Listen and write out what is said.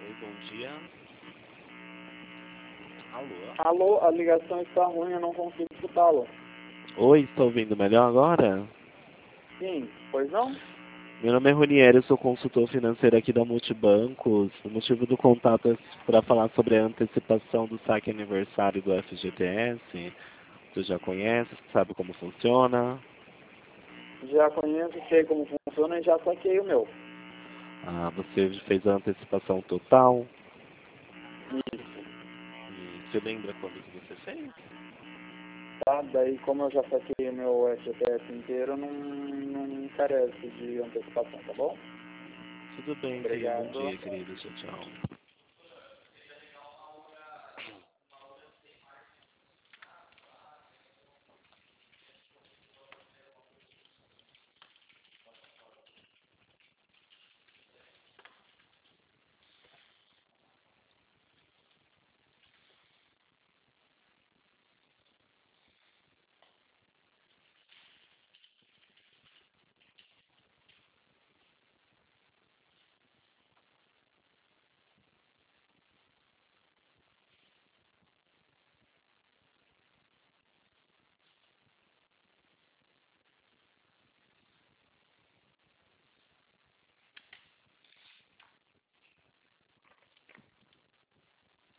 Oi, bom dia. Alô? Alô, a ligação está ruim, eu não consigo escutá-lo. Oi, está ouvindo melhor agora? Sim, pois não? Meu nome é Ronieri, eu sou consultor financeiro aqui da Multibancos. O motivo do contato é para falar sobre a antecipação do saque aniversário do FGTS. Você já conhece, sabe como funciona? Já conheço, sei como funciona e já saquei o meu. Ah, você fez a antecipação total? Isso, Você lembra quando que você fez? tá? Daí, como eu já saquei o meu FGTS inteiro, não carece de antecipação, tá bom? Tudo bem, tenha um bom Obrigado. dia, querido. Tchau, tchau.